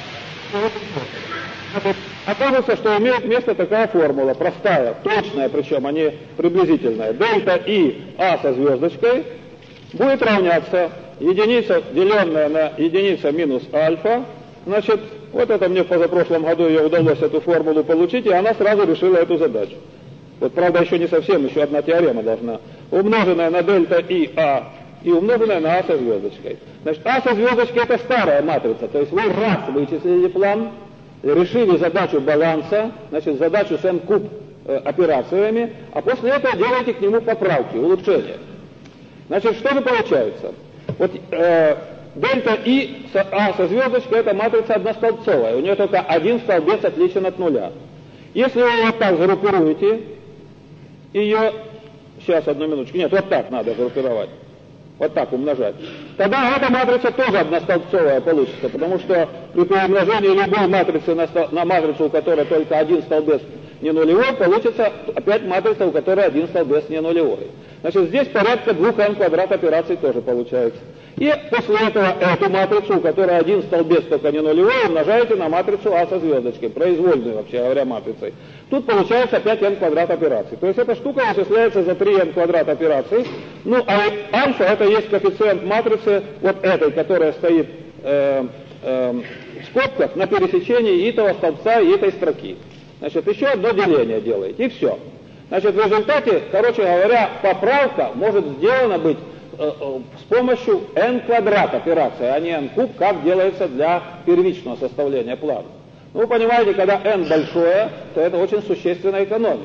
поставить. Оказывается, что имеет место такая формула, простая, точная, причем, а не приблизительная. Дельта И А со звездочкой будет равняться единица, деленная на единица минус альфа. Значит, вот это мне в позапрошлом году ее удалось эту формулу получить, и она сразу решила эту задачу. Вот, правда, еще не совсем, еще одна теорема должна. Умноженная на дельта И А и умноженная на А со звездочкой. Значит, А со звездочкой это старая матрица. То есть вы раз вычислили план, решили задачу баланса, значит, задачу с n куб э, операциями, а после этого делаете к нему поправки, улучшения. Значит, что же получается? Вот э, дельта И со, А со звездочкой это матрица одностолбцовая. У нее только один столбец отличен от нуля. Если вы вот так загруппируете ее, сейчас, одну минуточку, нет, вот так надо группировать, вот так умножать, тогда эта матрица тоже одностолбцовая получится, потому что при перемножении любой матрицы на, на матрицу, у которой только один столбец не нулевой, получится опять матрица, у которой один столбец не нулевой. Значит, здесь порядка двух эн квадрат операций тоже получается. И после этого эту матрицу, у которой один столбец только не нулевой, умножаете на матрицу А со звездочкой, произвольную, вообще говоря, матрицей. Тут получается опять n квадрат операций. То есть эта штука вычисляется за три эн квадрат операций. Ну, а альфа это есть коэффициент матрицы вот этой, которая стоит э, э, в скобках на пересечении и этого столбца, и этой строки. Значит, еще одно деление делаете, и все. Значит, в результате, короче говоря, поправка может сделана быть э, э, с помощью n квадрат операции, а не n куб, как делается для первичного составления плана. Ну, вы понимаете, когда n большое, то это очень существенная экономия.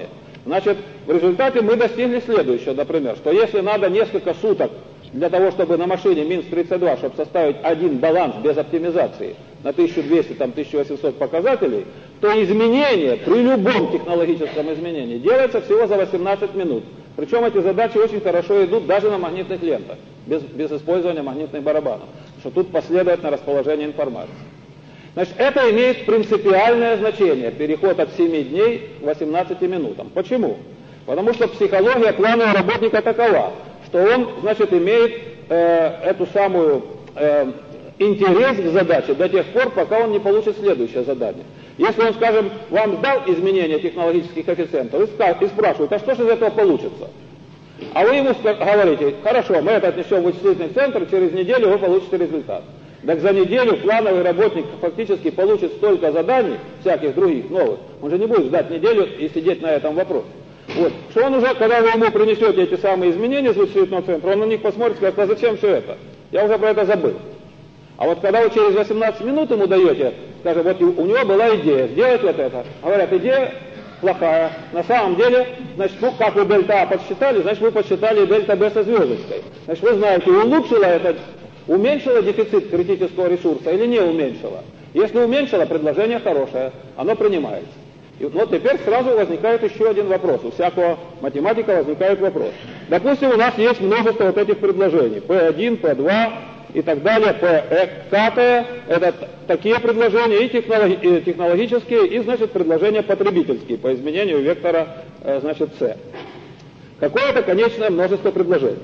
Значит, в результате мы достигли следующего, например, что если надо несколько суток для того, чтобы на машине минус тридцать два, чтобы составить один баланс без оптимизации на тысяча двести, там, тысяча восемьсот показателей, то изменение при любом технологическом изменении делается всего за восемнадцать минут. Причем эти задачи очень хорошо идут даже на магнитных лентах, без, без использования магнитных барабанов, что тут последовательное расположение информации. Значит, это имеет принципиальное значение, переход от семи дней к восемнадцати минутам. Почему? Потому что психология планового работника такова, что он, значит, имеет э, эту самую э, интерес к задаче до тех пор, пока он не получит следующее задание. Если он, скажем, вам дал изменение технологических коэффициентов и, и спрашивает, а что же из этого получится? А вы ему говорите, хорошо, мы это отнесем в вычислительный центр, через неделю вы получите результат. Так за неделю плановый работник фактически получит столько заданий, всяких других, новых, он же не будет ждать неделю и сидеть на этом вопросе. Вот. Что он уже, когда вы ему принесете эти самые изменения из вычислительного центра, он на них посмотрит и скажет, а зачем все это? Я уже про это забыл. А вот когда вы через восемнадцать минут ему даете, скажем, вот у него была идея сделать вот это, говорят, идея плохая, на самом деле, значит, ну, как вы дельта А подсчитали, значит, вы подсчитали дельта Б со звездочкой. Значит, вы знаете, улучшила это, уменьшила дефицит критического ресурса или не уменьшила. Если уменьшила, предложение хорошее, оно принимается. И вот теперь сразу возникает еще один вопрос. У всякого математика возникает вопрос. Допустим, у нас есть множество вот этих предложений. Пэ один, Пэ два и так далее, Пэ К, это такие предложения и, технологи и технологические, и, значит, предложения потребительские по изменению вектора, значит, С. Какое-то конечное множество предложений.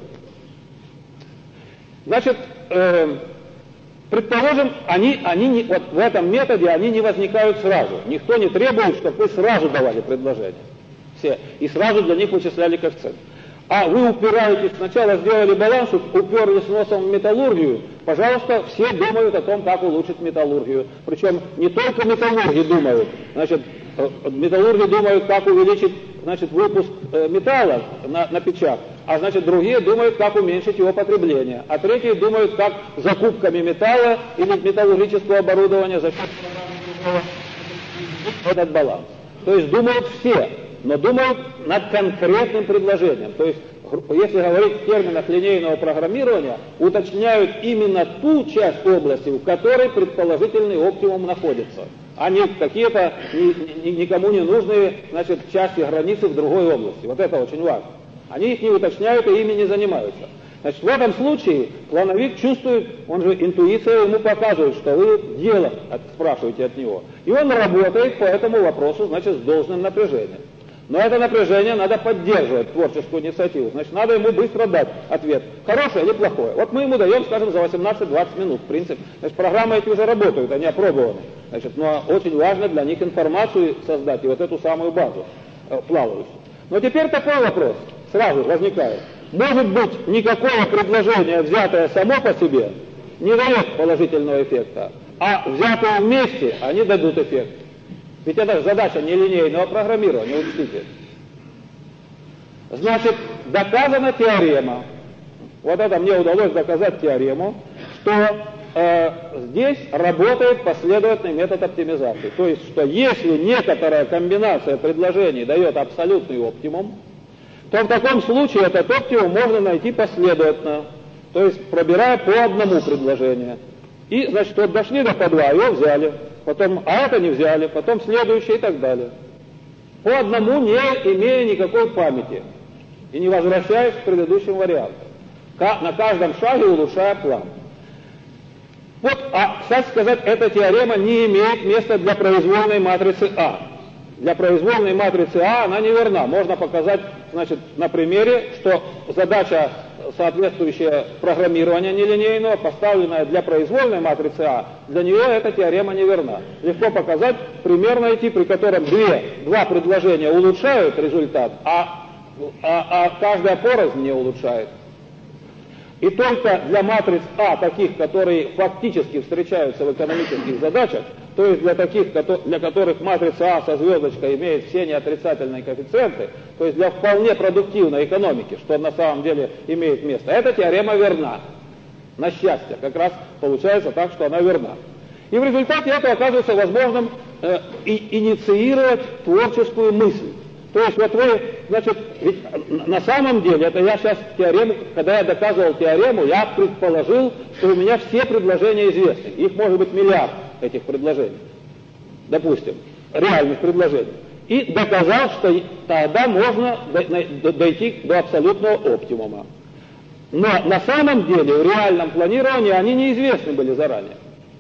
Значит, э, предположим, они, они не, вот в этом методе они не возникают сразу. Никто не требует, чтобы вы сразу давали предложения. Все. И сразу для них вычисляли коэффициент. А вы упираетесь, сначала сделали баланс, уперлись носом в металлургию, пожалуйста, все думают о том, как улучшить металлургию. Причем не только металлурги думают, значит, металлурги думают, как увеличить, значит, выпуск металла на, на печах, а значит, другие думают, как уменьшить его потребление, а третьи думают, как закупками металла или металлургического оборудования за счет этот баланс. То есть думают все, но думают над конкретным предложением. То есть, если говорить в терминах линейного программирования, уточняют именно ту часть области, в которой предположительный оптимум находится, а не какие-то ни, ни, никому не нужные, значит, части границы в другой области. Вот это очень важно. Они их не уточняют и ими не занимаются. Значит, в этом случае плановик чувствует, он же интуиция ему показывает, что вы дело спрашиваете от него. И он работает по этому вопросу, значит, с должным напряжением. Но это напряжение надо поддерживать, творческую инициативу. Значит, надо ему быстро дать ответ, хорошее или плохое. Вот мы ему даем, скажем, за восемнадцать-двадцать минут, в принципе. Значит, программы эти уже работают, они опробованы. Значит, но очень важно для них информацию создать и вот эту самую базу э, плавающую. Но теперь такой вопрос сразу возникает. Может быть, никакое предложение, взятое само по себе, не дает положительного эффекта, а взятое вместе, они дадут эффект. Ведь это же задача нелинейного программирования, учтите. Значит, доказана теорема. Вот это мне удалось доказать теорему, что э, здесь работает последовательный метод оптимизации. То есть, что если некоторая комбинация предложений дает абсолютный оптимум, то в таком случае этот оптимум можно найти последовательно. То есть, пробирая по одному предложению. И, значит, вот дошли до по два, его взяли. Потом, а это не взяли, потом следующее и так далее. По одному, не имея никакой памяти и не возвращаясь к предыдущим вариантам. На каждом шаге улучшая план. Вот, а, кстати сказать, эта теорема не имеет места для произвольной матрицы А. Для произвольной матрицы А она неверна. Можно показать, значит, на примере, что задача, соответствующая программированию нелинейного, поставленная для произвольной матрицы А, для нее эта теорема неверна. Легко показать, пример найти, при котором две, два предложения улучшают результат, а, а, а каждая порознь не улучшает. И только для матриц А, таких, которые фактически встречаются в экономических задачах, то есть для таких, для которых матрица А со звездочкой имеет все неотрицательные коэффициенты, то есть для вполне продуктивной экономики, что на самом деле имеет место, эта теорема верна. На счастье, как раз получается так, что она верна. И в результате этого оказывается возможным э, и, инициировать творческую мысль. То есть вот вы, значит, ведь на самом деле, это я сейчас теорему, когда я доказывал теорему, я предположил, что у меня все предложения известны. Их может быть миллиард, этих предложений. Допустим, реальных предложений. И доказал, что тогда можно дойти до абсолютного оптимума. Но на самом деле в реальном планировании они неизвестны были заранее.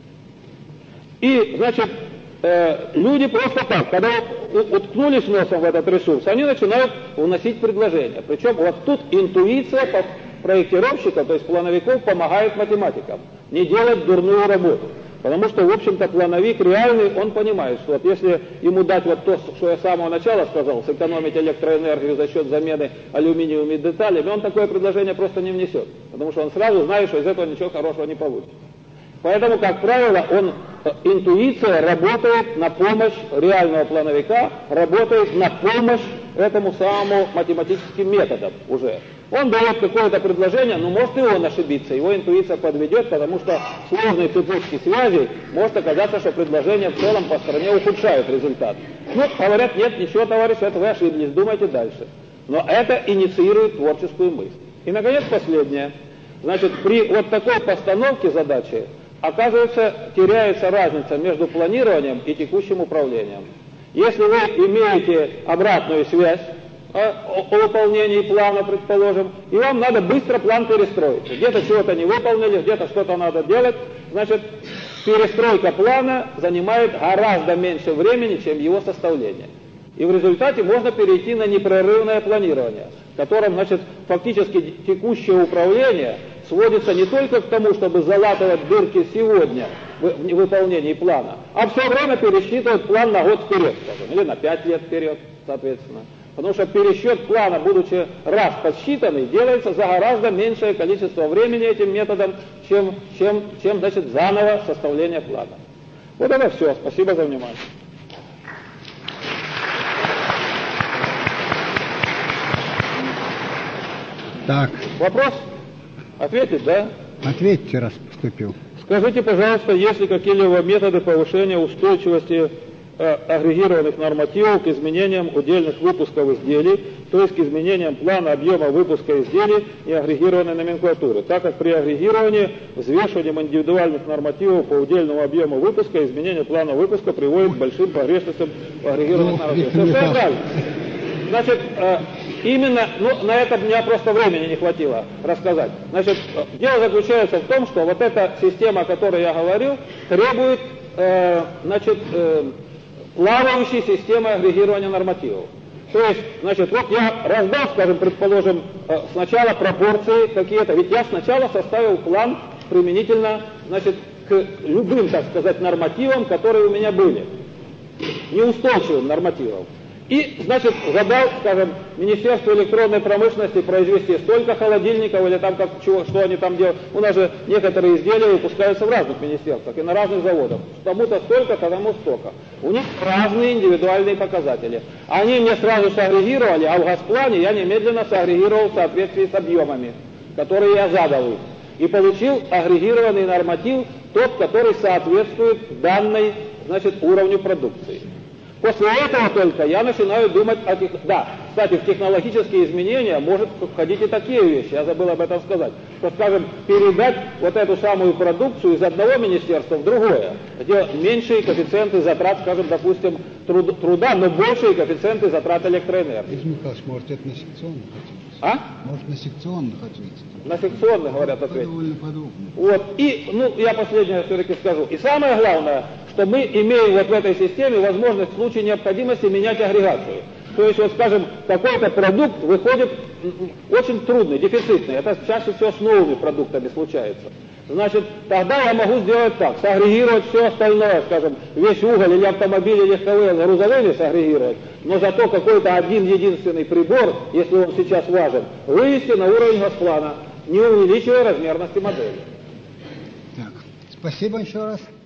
И, значит, э, люди просто так, когда уткнулись носом в этот ресурс, они начинают вносить предложения. Причем вот тут интуиция проектировщика, то есть плановиков, помогает математикам не делать дурную работу. Потому что, в общем-то, плановик реальный, он понимает, что вот если ему дать вот то, что я с самого начала сказал, сэкономить электроэнергию за счет замены алюминиевыми деталями, он такое предложение просто не внесет. Потому что он сразу знает, что из этого ничего хорошего не получится. Поэтому, как правило, он, интуиция работает на помощь реального плановика, работает на помощь этому самому математическим методам уже. Он дает какое-то предложение, но может и он ошибиться, его интуиция подведет, потому что в сложной цепочке связей может оказаться, что предложение в целом по стране ухудшает результат. Ну, говорят, нет, ничего, товарищи, это вы ошиблись, думайте дальше. Но это инициирует творческую мысль. И, наконец, последнее. Значит, при вот такой постановке задачи, оказывается, теряется разница между планированием и текущим управлением. Если вы имеете обратную связь о, о выполнении плана, предположим, и вам надо быстро план перестроить. Где-то чего-то не выполнили, где-то что-то надо делать, значит, перестройка плана занимает гораздо меньше времени, чем его составление. И в результате можно перейти на непрерывное планирование, в котором, значит, фактически текущее управление сводится не только к тому, чтобы залатывать дырки сегодня в выполнении плана, а все время пересчитывать план на год вперед, скажем, или на пять лет вперед, соответственно. Потому что пересчет плана, будучи раз подсчитанный, делается за гораздо меньшее количество времени этим методом, чем, чем, чем значит, заново составление плана. Вот это все. Спасибо за внимание. Так. Вопрос? Ответить, да? Ответьте, раз поступил. Скажите, пожалуйста, есть ли какие-либо методы повышения устойчивости э, агрегированных нормативов к изменениям удельных выпусков изделий, то есть к изменениям плана объема выпуска изделий и агрегированной номенклатуры, так как при агрегировании взвешиванием индивидуальных нормативов по удельному объему выпуска изменение плана выпуска приводит к большим погрешностям агрегированных нормативов. Совершенно правильно. Значит, э, именно, ну, на это меня просто времени не хватило рассказать. Значит, дело заключается в том, что вот эта система, о которой я говорю, требует, э, значит, э, плавающей системы агрегирования нормативов. То есть, значит, вот я раздал, скажем, предположим, э, сначала пропорции какие-то, ведь я сначала составил план применительно, значит, к любым, так сказать, нормативам, которые у меня были, неустойчивым нормативам. И, значит, задал, скажем, Министерству электронной промышленности произвести столько холодильников, или там, как, чего, что они там делают. У нас же некоторые изделия выпускаются в разных министерствах и на разных заводах. Тому-то столько, тому столько. У них разные индивидуальные показатели. Они мне сразу сагрегировали, а в Госплане я немедленно сагрегировал в соответствии с объемами, которые я задал их. И получил агрегированный норматив, тот, который соответствует данной, значит, уровню продукции. После этого только я начинаю думать о тех... Да, кстати, в технологические изменения может входить и такие вещи, я забыл об этом сказать. Что, скажем, передать вот эту самую продукцию из одного министерства в другое, где меньшие коэффициенты затрат, скажем, допустим, труд, труда, но большие коэффициенты затрат электроэнергии. Игорь Михайлович, может, это на секционных ответить? А? Может, на секционных ответить? На секционных, говорят, ответить. Довольно подробно. Вот, и, ну, я последнее все-таки скажу. И самое главное, что мы имеем вот в этой системе возможность в случае необходимости менять агрегацию. То есть, вот, скажем, какой-то продукт выходит очень трудный, дефицитный. Это чаще всего с новыми продуктами случается. Значит, тогда я могу сделать так, сагрегировать все остальное, скажем, весь уголь или автомобили легковые грузовыми сагрегировать, но зато какой-то один единственный прибор, если он сейчас важен, вывести на уровень Госплана, не увеличивая размерности модели. Так, спасибо еще раз.